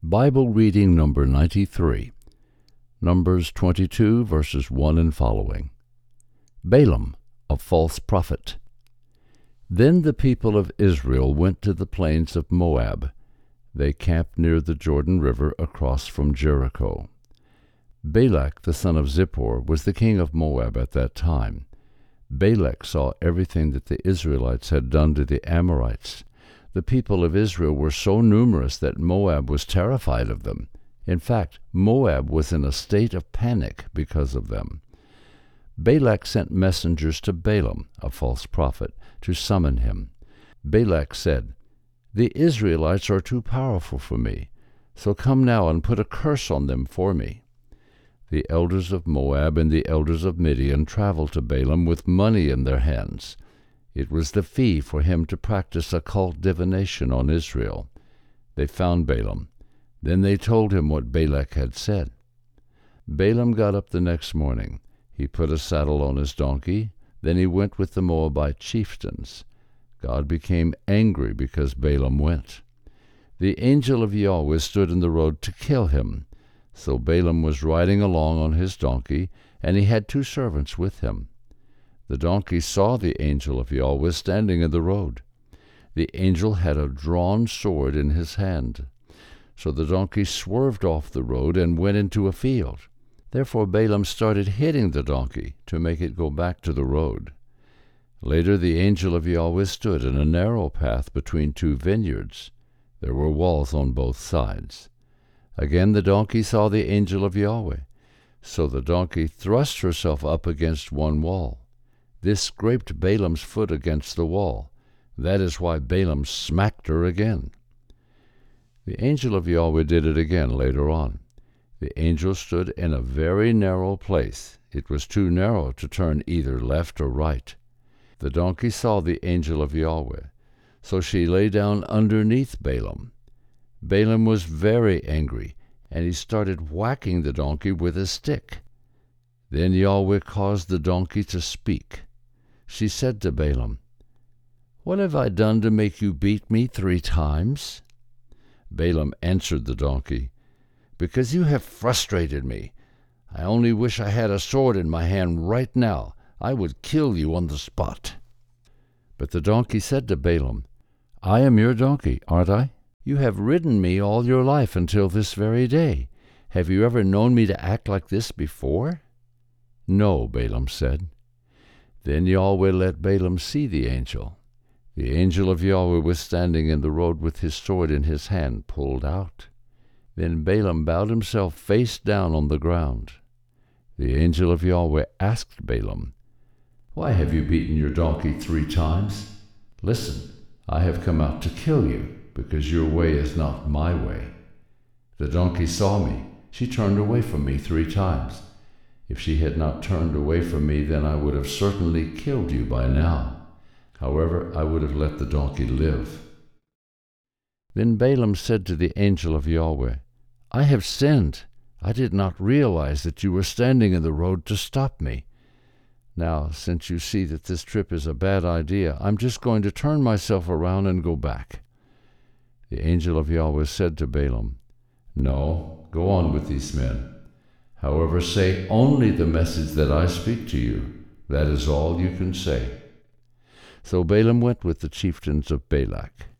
Bible reading number 93, Numbers 22, verses 1 and following. Balaam, a false prophet. Then the people of Israel went to the plains of Moab. They camped near the Jordan River across from Jericho. Balak the son of Zippor was the king of Moab at that time. Balak saw everything that the Israelites had done to the Amorites. The people of Israel were so numerous that Moab was terrified of them. In fact, Moab was in a state of panic because of them. Balak sent messengers to Balaam, a false prophet, to summon him. Balak said, "The Israelites are too powerful for me, so come now and put a curse on them for me." The elders of Moab and the elders of Midian traveled to Balaam with money in their hands. It was the fee for him to practice occult divination on Israel. They found Balaam. Then they told him what Balak had said. Balaam got up the next morning. He put a saddle on his donkey. Then he went with the Moabite chieftains. God became angry because Balaam went. The angel of Yahweh stood in the road to kill him. So Balaam was riding along on his donkey, and he had 2 servants with him. The donkey saw the angel of Yahweh standing in the road. The angel had a drawn sword in his hand. So the donkey swerved off the road and went into a field. Therefore Balaam started hitting the donkey to make it go back to the road. Later the angel of Yahweh stood in a narrow path between 2 vineyards. There were walls on both sides. Again the donkey saw the angel of Yahweh. So the donkey thrust herself up against one wall. This scraped Balaam's foot against the wall. That is why Balaam smacked her again. The angel of Yahweh did it again later on. The angel stood in a very narrow place. It was too narrow to turn either left or right. The donkey saw the angel of Yahweh, so she lay down underneath Balaam. Balaam was very angry, and he started whacking the donkey with a stick. Then Yahweh caused the donkey to speak. She said to Balaam, "What have I done to make you beat me 3 times?" Balaam answered the donkey, "Because you have frustrated me. I only wish I had a sword in my hand right now. I would kill you on the spot." But the donkey said to Balaam, "I am your donkey, aren't I? You have ridden me all your life until this very day. Have you ever known me to act like this before?" "No," Balaam said. Then Yahweh let Balaam see the angel. The angel of Yahweh was standing in the road with his sword in his hand pulled out. Then Balaam bowed himself face down on the ground. The angel of Yahweh asked Balaam, "Why have you beaten your donkey 3 times? Listen, I have come out to kill you, because your way is not my way." The donkey saw me. She turned away from me 3 times. If she had not turned away from me, then I would have certainly killed you by now. However, I would have let the donkey live. Then Balaam said to the angel of Yahweh, "I have sinned. I did not realize that you were standing in the road to stop me. Now, since you see that this trip is a bad idea, I'm just going to turn myself around and go back." The angel of Yahweh said to Balaam, "No, go on with these men. However, say only the message that I speak to you. That is all you can say." So Balaam went with the chieftains of Balak.